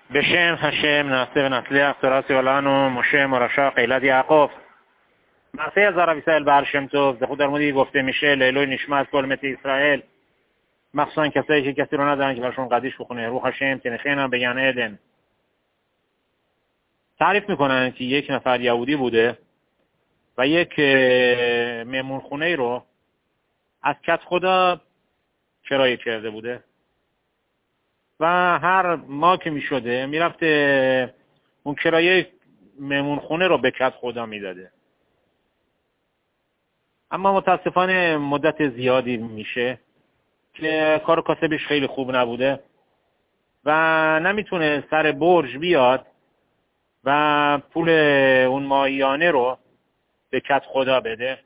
בשם השם נעשה ונצליח תורת עולנו משה מורשה قیلت یعقوب. מעשה از הרב ישראל בעל שם טוב זכות הרמודי گفته میشه לעילוי نشمت כל מתי ישראל مخصوصا کسایی که کسی رو ندارن که برشون قدیش بخونه روح هاشم تنخینا به گن ادن. تعریف میکنن که یک نفر یهودی بوده و یک مهمون خونه رو از کت خدا کرایه کرده بوده و هر ماه که میشده میرفته اون کرایه مهمون خونه رو به کت خدا میداده. اما متاسفانه مدت زیادی میشه که کار کاسبش خیلی خوب نبوده و نمیتونه سر برج بیاد و پول اون ماهیانه رو به کت خدا بده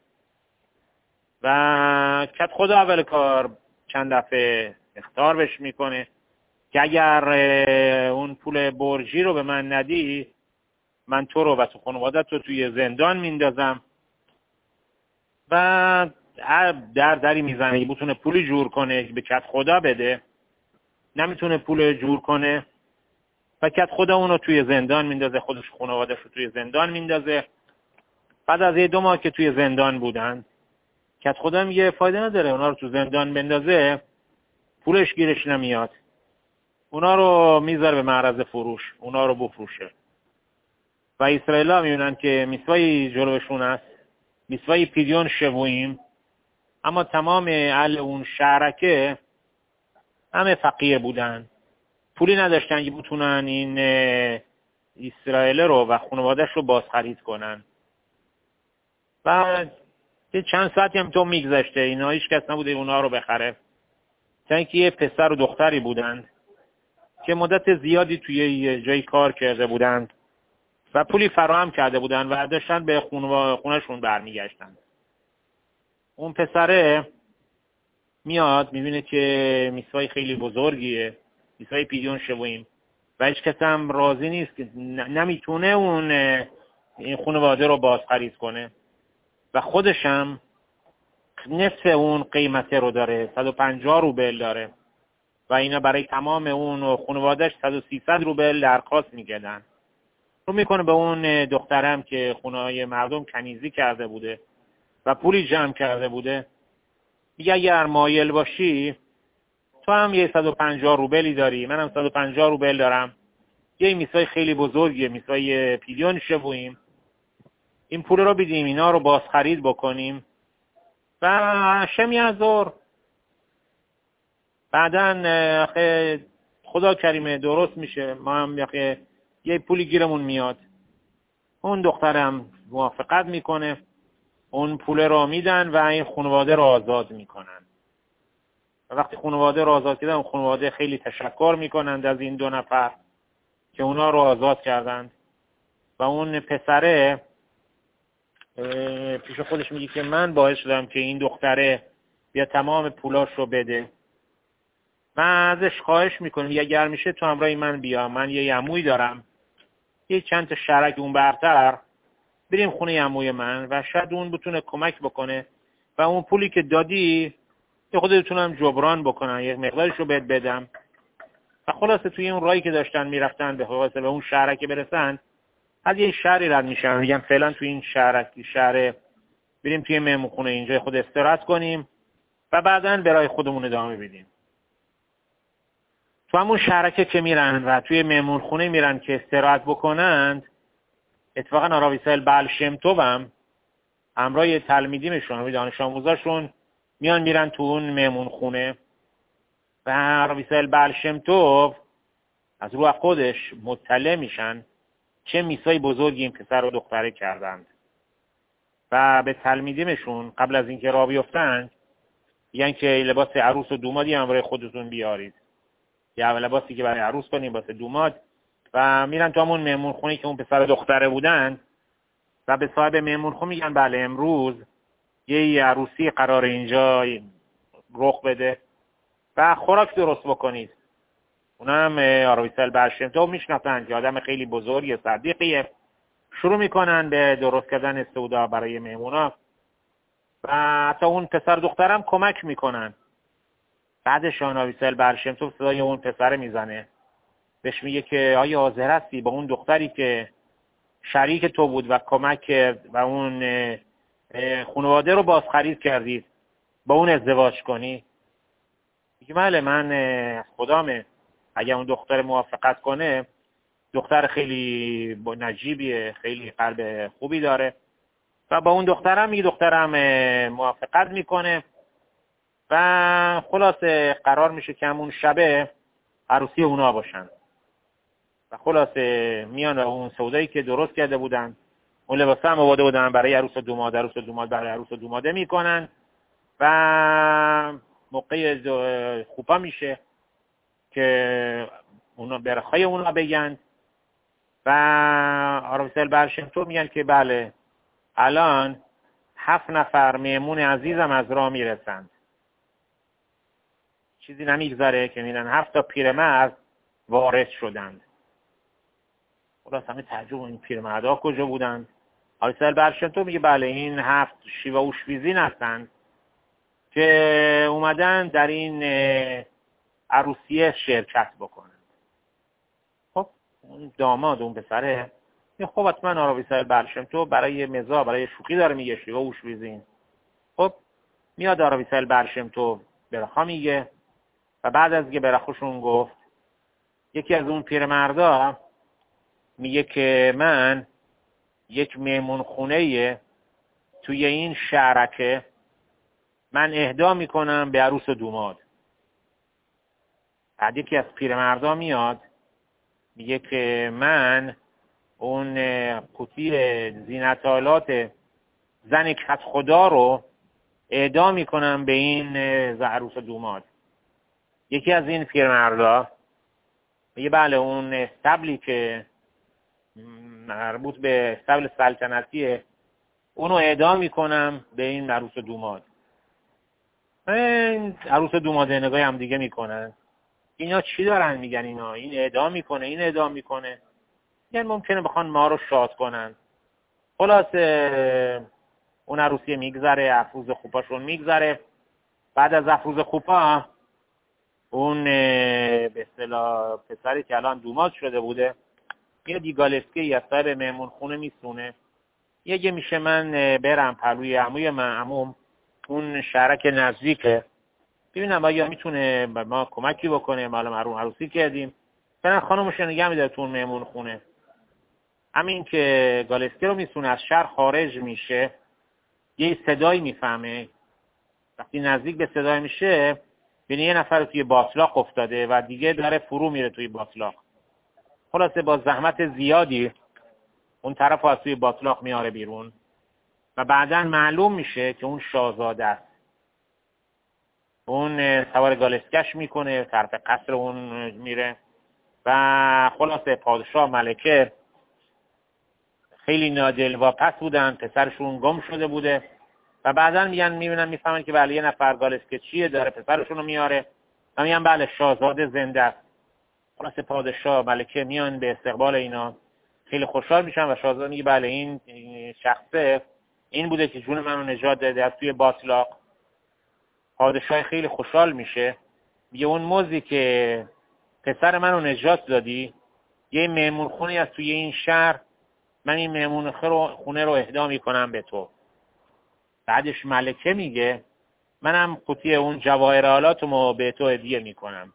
و کت خدا اول کار چند دفعه اخطار بهش میکنه که اگر اون پول برجی رو به من ندی من تو رو و تو خانوادت رو توی زندان میندازم و دری میزنه که بتونه پولی جور کنه که به کت خدا بده. نمیتونه پول جور کنه و کت خدا اونو توی زندان میندازه، خودش خانوادش رو توی زندان میندازه. بعد از 2 ماه که توی زندان بودن کت خدا میگه فایده نداره اونا رو تو زندان بندازه، پولش گیرش نمیاد، اونا رو میذاره به معرض فروش، اونا رو بفروشه. و اسرائیل ها میبینن که میسوای جلوشون است، میسوای پیدیون شبویم، اما تمام اهل اون شهرکه همه فقیه بودن، پولی نداشتن که بتونن این اسرائیل رو و خانوادش رو باز خرید کنن. و چند ساعتی هم تو میگذشته اینا هیچ کس نبوده اونا رو بخره، تا اینکه یه پسر و دختری بودند که مدت زیادی توی یه جایی کار کرده بودند و پولی فراهم کرده بودند و داشتن به خونهشون برمیگشتن. اون پسره میاد میبینه که میسوای خیلی بزرگیه، میسوای پیدیون شویم و هیچ کس هم راضی نیست که نمیتونه این خانواده رو باز خرید کنه و خودش هم نصف اون قیمته رو داره، 150 روبل داره و اینا برای تمام اون خانوادهش 100-300 روبل درخواست میگردن. رو میکنه به اون دخترم که خونه‌های مردم کنیزی کرده بوده و پولی جمع کرده بوده، میگه اگر مایل باشی تو هم یه 150 روبلی داری، منم 150 روبل دارم، یه میسای خیلی بزرگیه، میسای پیلیون شبویم، این پول رو بدیم اینا رو باز خرید بکنیم و شمی ازور بعدن خدا کریمه درست میشه، ما هم یه پولی گیرمون میاد. اون دخترم موافقت میکنه، اون پول رو میدن و این خانواده رو آزاد میکنن. و وقتی خانواده رو آزاد کردن، اون خانواده خیلی تشکر میکنند از این 2 نفر که اونا رو آزاد کردند و اون پسره پیش خودش میگه که من باعث شدم که این دختره بیا تمام پولاش رو بده و ازش خواهش میکنم اگر میشه تو همراه من بیا، من یه عمویی دارم، یه چند تا شهرک اون برتر، بریم خونه عموی من و شاید اون بتونه کمک بکنه و اون پولی که دادی یه خودتونم جبران بکنن، یه مقدارش رو بهت بدم. و خلاصه توی اون راهی که داشتن میرفتن به اون شهرک برسن، از یه شهری رد میشن، میگن فعلا توی این شهر بریم توی مهمونخونه اینجا خود استراحت کنیم و بعداً به راه خودمون ادامه بدیم. تو همون شهرکه که میرن و توی مهمونخونه میرن که استراحت بکنند، اتفاقا آراب اسرائیل بعل شم توب هم همراه تلمیدیمشون و دانش آموزاشون میان میرن تو اون مهمونخونه و آراب اسرائیل بعل شم توب از روح خودش مطلع میشن چه میسای بزرگی این پسر و دختره کردند و به تلمیدیمشون قبل از اینکه راه بیفتن میگن که لباس عروس و دومادی همراه خودتون بیارید، یا لباسی که برای عروس کنیم لباس دوماد، و میرن تو همون مهمونخونه که اون پسر و دختره بودن و به صاحب مهمونخونه میگن بله امروز یه عروسی قرار اینجا رخ بده و خوراک درست بکنید. اونم آراب اسرائیل بعل شم توب میشناسن که آدم خیلی بزرگی صدیقیه، شروع میکنن به درست کردن سودا برای مهمونا و حتی اون پسر دخترم کمک میکنن. بعدش آراب اسرائیل بعل شم توب صدای اون پسر میزنه بهش میگه که آیا حاضر هستی با اون دختری که شریک تو بود و کمک کرد و اون خانواده رو بازخرید کردید با اون ازدواج کنی؟ میگه بله، من خدامه، اگر اون دختر موافقت کنه، دختر خیلی نجیبیه، خیلی قلب خوبی داره و با اون دخترم میگه دخترم موافقت میکنه و خلاصه قرار میشه که همون شبه عروسی اونا باشن و خلاصه میان اون سودایی که درست کرده بودن، اون لباس هم آورده بودن برای عروس و دوماد برای عروس و دوماده میکنن و موقع خوبا میشه که اونا برخای اونا بگن و آرابیسل برشمتو میگن که بله الان 7 نفر مهمون عزیزم از راه میرسند. چیزی نمیگذره که میرن 7 تا پیرمرد وارد شدند. خلاص همه تعجب، این پیرمردها کجا بودند؟ آرابیسل برشمتو میگه بله این 7 شیوا اوشویزین هستند که اومدن در این عروسیه شرکت بکنند. خب اون داماد اون پسره خب حتما آرابیسل برشمتو برای مزاح، برای شوخی داره میگه شیوا اوشویزین. خب میاد آرابیسل برشمتو برخا میگه و بعد از که برخوشون گفت یکی از اون پیرمردا میگه که من یک مهمون خونه توی این شهرکه من اهدا میکنم به عروس و دوماد. بعد یکی از پیرمردا میاد میگه که من اون قوطی زینت‌آلات زن کت خدا رو اهدا میکنم به این عروس و دوماد. یکی از این پیرمردا میگه بله اون استبلی که مربوط به استبل سلطنتیه اونو اهدا میکنم به این عروس و دوماد. این عروس و دوماد نگاهی هم دیگه میکنن، اینا چی دارن میگن؟ اینا این اعدام میکنه، این اعدام میکنه، یعنی ممکنه بخوان ما رو شاد کنن. خلاصه اون عروسی میگذره، افروز خوپاشون میگذره. بعد از افروز خوپا اون به اصطلاح پسری که الان دوماد شده بوده یه دیگالسکی یا صاحب مهمون خونه میسونه، یه میشه من برم پلوی عموم اون شهرک نزدیکه ببینم آیا میتونه ما کمکی بکنه، ما الان عروسی کردیم، برن خانمش نگه میداره تو اون مهمون خونه. همین که گالسکی رو میسونه از شهر خارج میشه یه صدایی میفهمه. وقتی نزدیک به صدای میشه ببینه یه نفر توی باطلاق افتاده و دیگه داره فرو میره توی باطلاق. خلاصه با زحمت زیادی اون طرف از توی باطلاق میاره بیرون و بعداً معلوم میشه که اون شاهزاده است. اون سوار گالسکش میکنه، طرف قصر اون میره و خلاصه پادشاه ملکه خیلی نادلواپس بودن، پسرشون گم شده بوده و بعداً میفهمن که بله یه نفر گالسکچیه داره پسرشون رو میاره و میگن بله شاهزاده زنده است. خلاصه پادشاه ملکه میان به استقبال اینا، خیلی خوشحال میشن و شاهزاده میگه بله این شخصه این بوده که جون منو نجات داده از توی باطلاق. پادشاه خیلی خوشحال میشه، میگه اون موزی که پسر منو نجات دادی یه مهمون خونه از توی این شهر، من این مهمون خونه رو اهدا میکنم به تو. بعدش ملکه میگه منم قوطی اون جواهرالاتمو به تو هدیه میکنم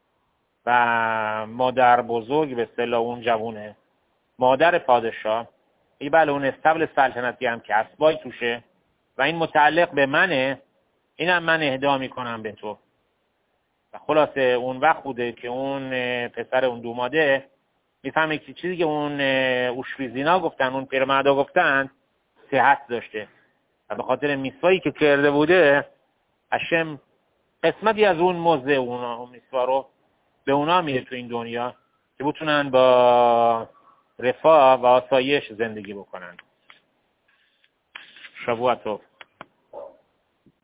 و مادر بزرگ به اصطلاح اون جوونه مادر پادشاه ای بله اون استبل سلطنتی هم که اسبای توشه و این متعلق به منه، اینم من اهدا میکنم به تو. و خلاصه اون وقت بوده که اون پسر اون دوماده میفهمه که چیزی که اون اوشویزینا گفتن، اون پیرمردا گفتن صحت داشته و به خاطر میثوایی که کرده بوده هشم قسمتی از اون موزه اون میثوا رو به اونا میده تو این دنیا که بتونن با رفاه و آسایش زندگی بکنن. شبوه توب.